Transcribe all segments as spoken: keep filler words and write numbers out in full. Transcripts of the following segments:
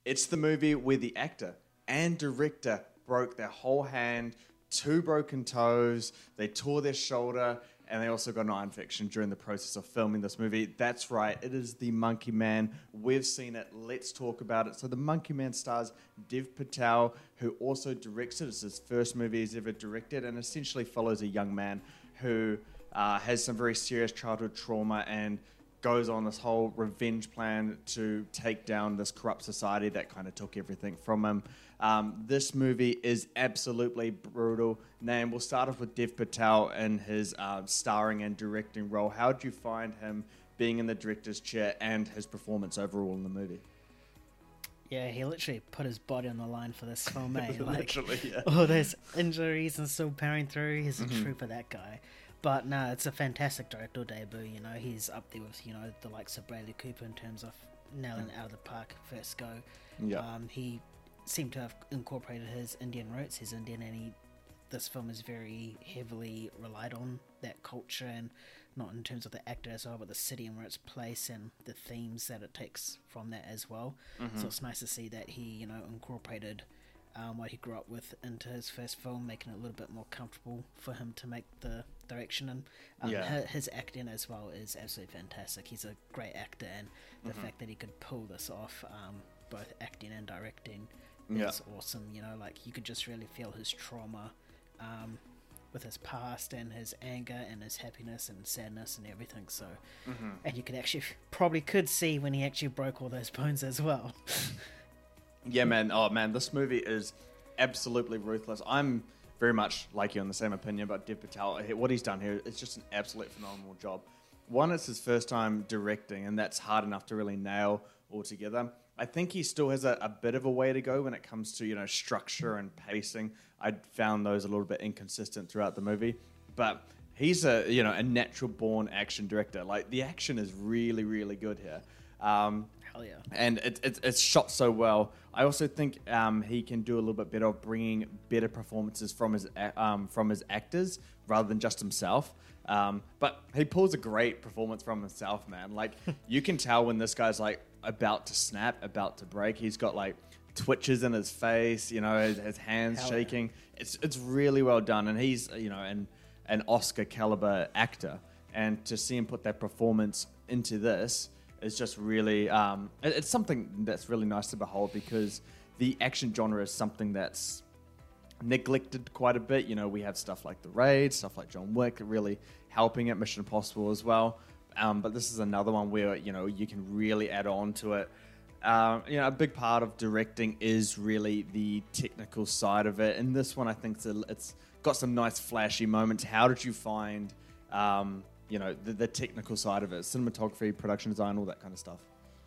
It's the movie where the actor and director broke their whole hand, two broken toes, they tore their shoulder, and they also got an eye infection during the process of filming this movie. That's right, it is The Monkey Man. We've seen it, let's talk about it. So The Monkey Man stars Dev Patel, who also directs it. It's his first movie he's ever directed, and essentially follows a young man who uh, has some very serious childhood trauma and goes on this whole revenge plan to take down this corrupt society that kind of took everything from him. Um, this movie is absolutely brutal. Nam, we'll start off with Dev Patel in his uh, starring and directing role. How did you find him being in the director's chair and his performance overall in the movie? Yeah, he literally put his body on the line for this film, eh? Like, literally, yeah. All those injuries and still powering through. He's a Mm-hmm. trooper, that guy. But no, it's a fantastic director debut. You know, he's up there with, you know, the likes of Bradley Cooper in terms of nailing it out of the park first go. Yeah. Um, he seemed to have incorporated his Indian roots. He's Indian, and he, this film is very heavily relied on that culture, and not in terms of the actor as well, but the city and where it's placed and the themes that it takes from that as well. Mm-hmm. So it's nice to see that he, you know, incorporated um, what he grew up with into his first film, making it a little bit more comfortable for him to make the direction. And um, Yeah. his, his acting as well is absolutely fantastic. He's a great actor, and the Mm-hmm. fact that he could pull this off, um, both acting and directing, Yeah. is awesome. You know, like you could just really feel his trauma um, with his past and his anger and his happiness and sadness and everything. So, Mm-hmm. and you could actually probably could see when he actually broke all those bones as well. Yeah, man. Oh, man, this movie is absolutely ruthless. I'm very much like you on the same opinion about Dev Patel. What he's done here is just an absolute phenomenal job. One, it's his first time directing, and that's hard enough to really nail altogether. I think he still has a, a bit of a way to go when it comes to, you know, structure and pacing. I found those a little bit inconsistent throughout the movie, but he's a, you know, a natural-born action director. Like, the action is really, really good here. Um, Hell yeah. and it, it, it's shot so well. I also think um, he can do a little bit better of bringing better performances from his a- um, from his actors rather than just himself. Um, but he pulls a great performance from himself, man. Like, you can tell when this guy's like about to snap, about to break. He's got like twitches in his face, you know, his, his hands Hell shaking. Yeah. It's it's really well done, and he's, you know, an an Oscar caliber actor, and to see him put that performance into this. It's just really, um, it- it's something that's really nice to behold, because the action genre is something that's neglected quite a bit. You know, we have stuff like The Raid, stuff like John Wick, really helping it, Mission Impossible as well. Um, but this is another one where, you know, you can really add on to it. Um, you know, a big part of directing is really the technical side of it. And this one, I think it's, a, it's got some nice flashy moments. How did you find... Um, you know, the, the technical side of it, cinematography, production design, all that kind of stuff?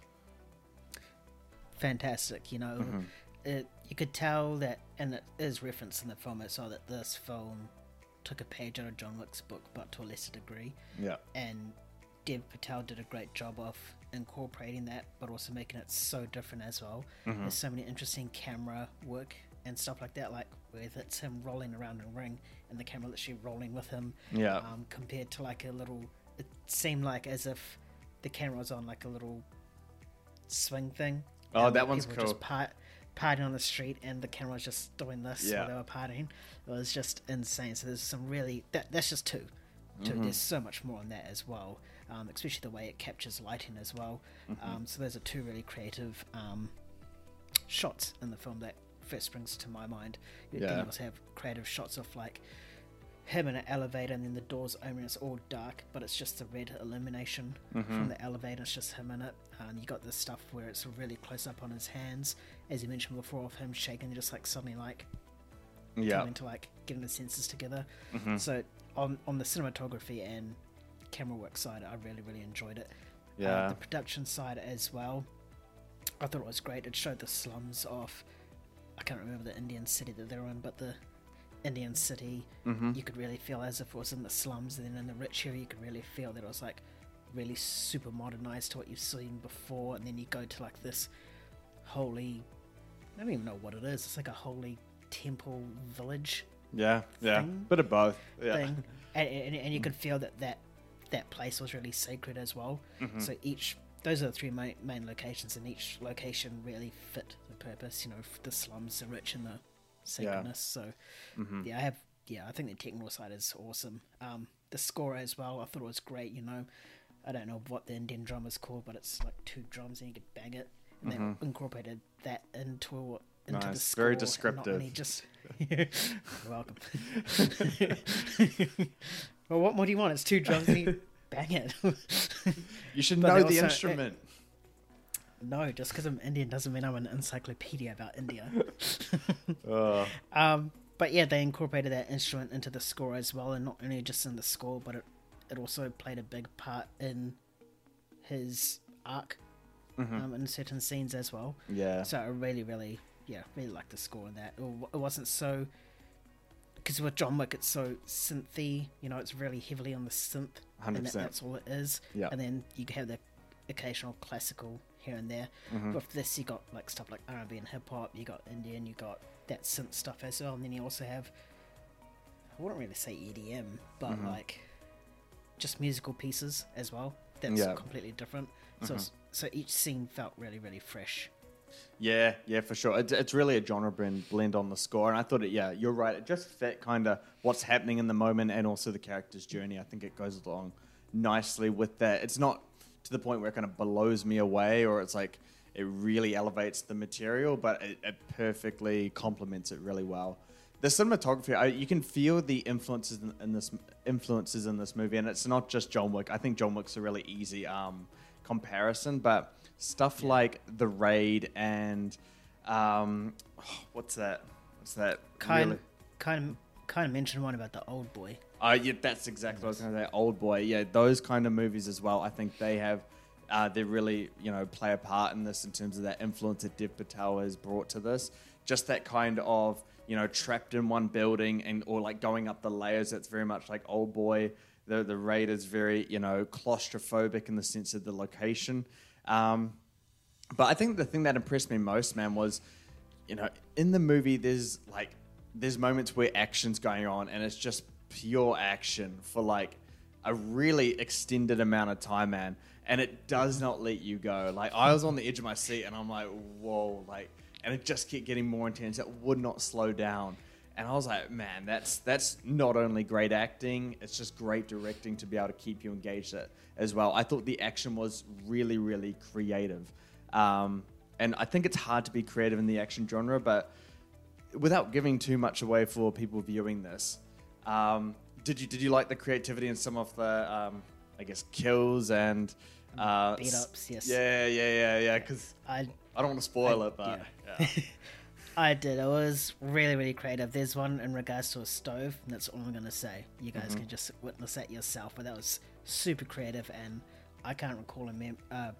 Fantastic, you know. Mm-hmm. It, you could tell that, and it is referenced in the film, it's so that this film took a page out of John Wick's book, but to a lesser degree. Yeah. And Dev Patel did a great job of incorporating that, but also making it so different as well. Mm-hmm. There's so many interesting camera work and stuff like that, like where it's him rolling around in a ring and the camera literally rolling with him. Yeah. Um, compared to like a little, it seemed like as if the camera was on like a little swing thing. Oh, and that one's people were cool. Just part, partying on the street, and the camera was just doing this Yeah. while they were partying. It was just insane. So there's some really that that's just two. Two. Mm-hmm. There's so much more on that as well, um, especially the way it captures lighting as well. Mm-hmm. Um, so those are two really creative um, shots in the film that first springs to my mind. You Yeah. can also have creative shots of like him in an elevator, and then the doors open and it's all dark, but it's just the red illumination Mm-hmm. from the elevator. It's just him in it. Um, you got this stuff where it's really close up on his hands, as you mentioned before, of him shaking, just like suddenly like Yeah. coming to like getting the senses together. Mm-hmm. So on on the cinematography and camera work side, I really really enjoyed it. Uh, Yeah. the production side as well, I thought it was great. It showed the slums of, I can't remember the Indian city that they were in, but the Indian city, Mm-hmm. you could really feel as if it was in the slums, and then in the rich area you could really feel that it was like really super modernized to what you've seen before. And then you go to like this holy, I don't even know what it is, it's like a holy temple village Yeah. Yeah. thing- Bit of both. Yeah. thing, and, and, and you could feel that, that that place was really sacred as well. Mm-hmm. So each those are the three main, main locations, and each location really fit the purpose. You know, the slums, the rich, and the sacredness. Yeah. So, mm-hmm. yeah, I have. Yeah, I think the technical side is awesome. Um, the score as well, I thought it was great. You know, I don't know what the Indian drum is called, but it's like two drums and you can bang it. And mm-hmm. they incorporated that into into nice. the score. Very descriptive. And just you're welcome. Well, what more do you want? It's two drums and you bang it. You should But know they the also- instrument. No, just because I'm Indian doesn't mean I'm an encyclopedia about India. Oh. Um, but yeah, they incorporated that instrument into the score as well, and not only just in the score, but it, it also played a big part in his arc Mm-hmm. um, in certain scenes as well. Yeah. So I really, really, yeah, really liked the score in that. It, wa- it wasn't so... Because with John Wick, it's so synthy, you know, it's really heavily on the synth. one hundred And that, percent. that's all it is. Yeah. And then you have the occasional classical here and there. Mhm. With this, you got like stuff like R and B and hip hop. You got Indian. You got that synth stuff as well. And then you also have, I wouldn't really say E D M, but Mhm. like just musical pieces as well. That's Yeah. completely different. So Mhm. s- so each scene felt really really fresh. Yeah, yeah, for sure. It's, it's really a genre blend, blend on the score, and I thought it. Yeah, you're right. It just fit kind of what's happening in the moment, and also the character's journey. I think it goes along nicely with that. It's not to the point where it kind of blows me away, or it's like it really elevates the material, but it, it perfectly complements it really well. The cinematography, I, you can feel the influences in, in this influences in this movie, and it's not just John Wick. I think John Wick's a really easy um, comparison, but stuff like The Raid and um, oh, what's that? What's that? Kind really? kind of kind of mentioned one about the old boy. Uh, yeah, that's exactly what I was going to say. Old Boy, yeah, those kind of movies as well. I think they have, uh, they really, you know, play a part in this in terms of that influence that Dev Patel has brought to this. Just that kind of, you know, trapped in one building and or like going up the layers. That's very much like Old Boy. The the Raid is very, you know, claustrophobic in the sense of the location. Um, but I think the thing that impressed me most, man, was, you know, in the movie there's like there's moments where action's going on and it's just pure action for like a really extended amount of time, man, and it does not let you go. Like I was on the edge of my seat and I'm like, whoa, like, and it just kept getting more intense. It would not slow down, and I was like, man, that's that's not only great acting, it's just great directing to be able to keep you engaged as well. I thought the action was really, really creative, um, and I think it's hard to be creative in the action genre, but without giving too much away for people viewing this. Um, did you did you like the creativity in some of the um, I guess kills and uh, Beat ups, yes. Yeah, yeah, yeah, yeah. Because I I don't want to spoil I- it, but yeah. yeah. I did. It was really, really creative. There's one in regards to a stove, and that's all I'm going to say. You guys Mm-hmm. can just witness that yourself, but that was super creative, and I can't recall a, mem- uh,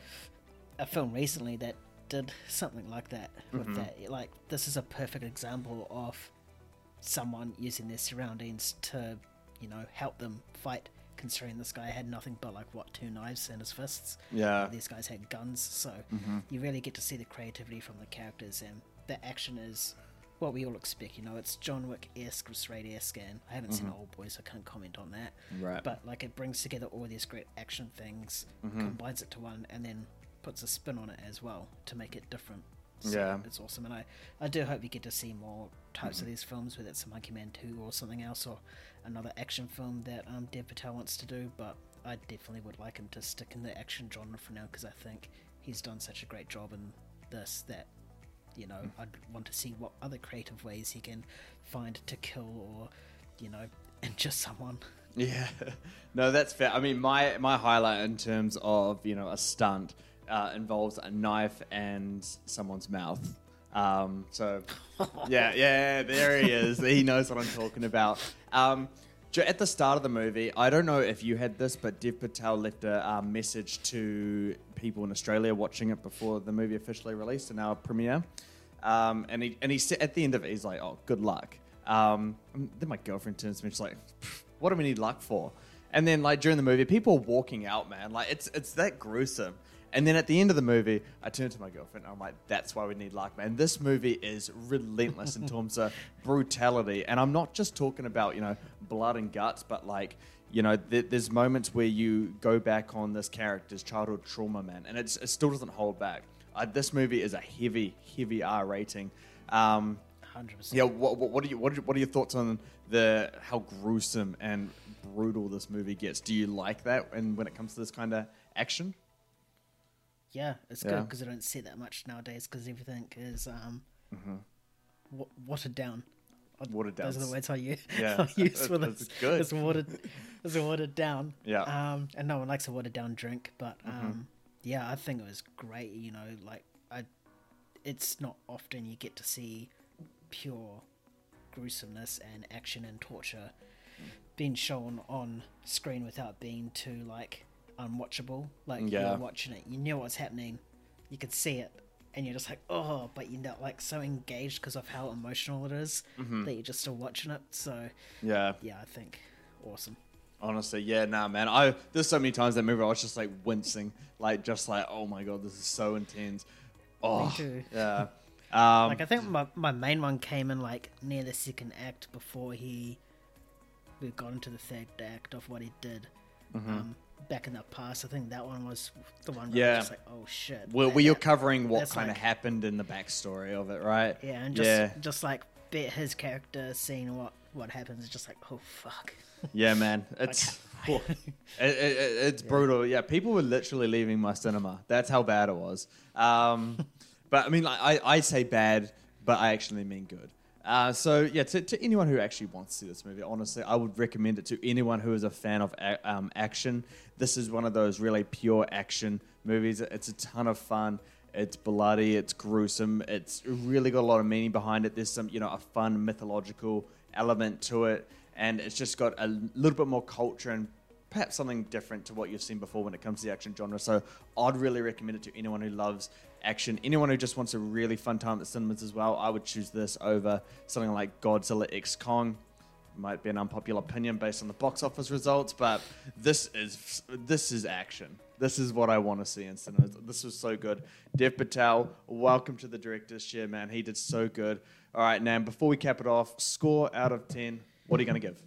a film recently that did something like that with Mm-hmm. that. Like, this is a perfect example of someone using their surroundings to, you know, help them fight, considering this guy had nothing but, like, what, two knives in his fists? Yeah. These guys had guns, so Mm-hmm. you really get to see the creativity from the characters, and the action is what we all expect. You know, it's John Wick-esque, Raid-esque, and I haven't seen Old Boy, so I can't comment on that. Right. But like, it brings together all these great action things, Mm-hmm. combines it to one, and then puts a spin on it as well to make it different. So Yeah. it's awesome, and I, I do hope you get to see more types Mm-hmm. of these films, whether it's a Monkey Man two or something else, or another action film that um, Dev Patel wants to do. But I definitely would like him to stick in the action genre for now, because I think he's done such a great job in this that, you know, I'd want to see what other creative ways he can find to kill or, you know, injure someone. Yeah, no, that's fair. I mean, my my highlight in terms of, you know, a stunt uh, involves a knife and someone's mouth. Um, so, yeah, yeah, there he is. He knows what I'm talking about. Um, ju- at the start of the movie, I don't know if you had this, but Dev Patel left a uh, message to people in Australia watching it before the movie officially released in our premiere. Um, and he and he said at the end of it, he's like, "Oh, good luck." Um, and then my girlfriend turns to me, she's like, "What do we need luck for?" And then, like, during the movie, people are walking out, man. Like, it's it's that gruesome. And then at the end of the movie, I turned to my girlfriend and I'm like, that's why we need Larkman. And this movie is relentless in terms of brutality. And I'm not just talking about, you know, blood and guts, but like, you know, th- there's moments where you go back on this character's childhood trauma, man. And it's, it still doesn't hold back. Uh, this movie is a heavy, heavy R rating. Um, one hundred percent. yeah, what, what, what, are you, what, are, what are your thoughts on the how gruesome and brutal this movie gets? Do you like that and when it comes to this kind of action? Yeah, it's Yeah. good because I don't see that much nowadays because everything is um, Mm-hmm. wa- watered down. Watered down. Those are the words I use. Yeah, I use for it's this. good. It's watered. It's watered down. Yeah. Um, and no one likes a watered down drink, but um, Mm-hmm. yeah, I think it was great. You know, like I, it's not often you get to see pure gruesomeness and action and torture being shown on screen without being too like unwatchable. Like Yeah. you're watching it, you know what's happening, you could see it, and you're just like, oh, but you're not like so engaged because of how emotional it is that you're just still watching it. So Yeah. yeah, I think awesome. Honestly, yeah, nah, man. I there's so many times that movie I was just like wincing, like just like, oh my god, this is so intense. Oh, too. yeah. Um, Like I think my my main one came in like near the second act before he we got into the third act of what he did. Um, back in the past, I think that one was the one where I Yeah. was just like, oh shit. where, that- where you're that- covering what that's kind of like- happened in the backstory of it, right? Yeah, and just yeah, just like bit his character seeing what what happens is just like, oh fuck. yeah, man. It's it, it, it- it's brutal. Yeah, people were literally leaving my cinema. That's how bad it was. Um, but I mean, like, I I say bad, but I actually mean good. Uh, so yeah, to, to anyone who actually wants to see this movie, honestly, I would recommend it to anyone who is a fan of a- um, action. This is one of those really pure action movies. It's a ton of fun. It's bloody. It's gruesome. It's really got a lot of meaning behind it. There's some, you know, a fun mythological element to it, and it's just got a little bit more culture and perhaps something different to what you've seen before when it comes to the action genre. So I'd really recommend it to anyone who loves action. Anyone who just wants a really fun time at the cinemas as well, I would choose this over something like Godzilla X Kong. Might be an unpopular opinion based on the box office results, but this is this is action. This is what I want to see in cinemas. This was so good. Dev Patel, welcome to the director's chair, man. He did so good. All right, Nam, before we cap it off, score out of ten. What are you going to give?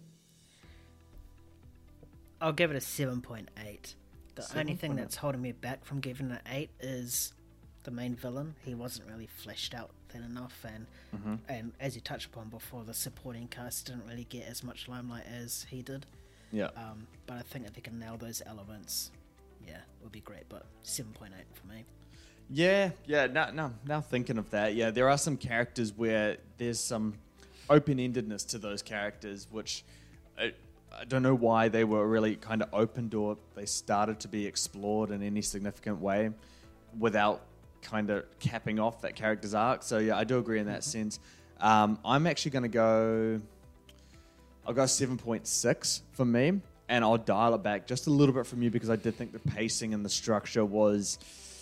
I'll give it a seven point eight. The only thing seven point eight. that's holding me back from giving it an eight is the main villain. He wasn't really fleshed out then enough, and Mm-hmm. and as you touched upon before, the supporting cast didn't really get as much limelight as he did. Yeah. Um, but I think if they can nail those elements, yeah, it would be great. But seven point eight for me. Yeah, yeah. Now, now, now thinking of that, yeah, there are some characters where there's some open-endedness to those characters, which I, I don't know why they were really kind of opened or they started to be explored in any significant way without kind of capping off that character's arc. So yeah, I do agree in that sense. Um, I'm actually going to go. I'll go seven point six for me, and I'll dial it back just a little bit from you because I did think the pacing and the structure was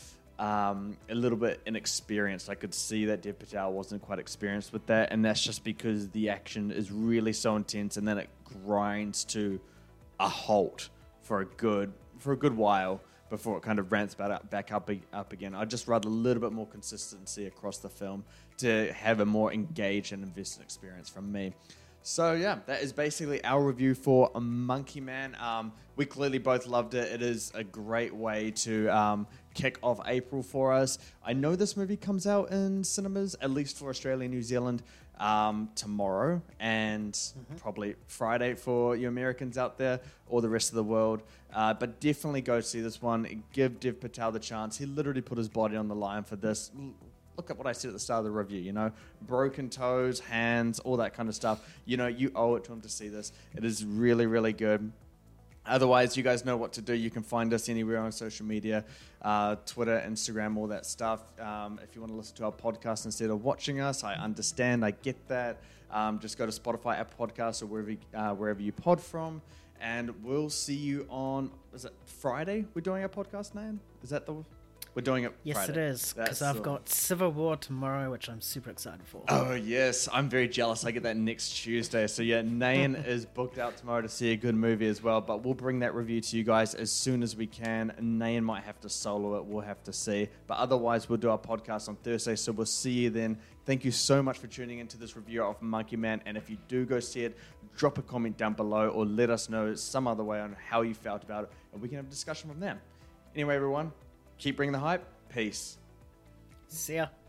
um, a little bit inexperienced. I could see that Dev Patel wasn't quite experienced with that, and that's just because the action is really so intense, and then it grinds to a halt for a good for a good while before it kind of ramps back up, back up up again. I'd just rather a little bit more consistency across the film to have a more engaged and invested experience from me. So yeah, that is basically our review for Monkey Man. Um, we clearly both loved it. It is a great way to um, kick off April for us. I know this movie comes out in cinemas, at least for Australia and New Zealand, um, tomorrow, and mm-hmm. probably Friday for you Americans out there or the rest of the world. Uh, but definitely go see this one. Give Dev Patel the chance. He literally put his body on the line for this. Look at what I said at the start of the review, you know, broken toes, hands, all that kind of stuff. You know, you owe it to him to see this. It is really, really good. Otherwise, you guys know what to do. You can find us anywhere on social media, uh, Twitter, Instagram, all that stuff. Um, if you want to listen to our podcast instead of watching us, I understand. I get that. Um, just go to Spotify, Apple Podcasts, or wherever, uh, wherever you pod from. And we'll see you on, is it Friday we're doing our podcast, Nan? Is that the... We're doing it Yes, Friday. it is, because I've all. got Civil War tomorrow, which I'm super excited for. Oh, yes. I'm very jealous. I get that next Tuesday. So, yeah, Nain is booked out tomorrow to see a good movie as well. But we'll bring that review to you guys as soon as we can. Nain might have to solo it. We'll have to see. But otherwise, we'll do our podcast on Thursday. So we'll see you then. Thank you so much for tuning into this review of Monkey Man. And if you do go see it, drop a comment down below or let us know some other way on how you felt about it. And we can have a discussion from them. Anyway, everyone, keep bringing the hype. Peace. See ya.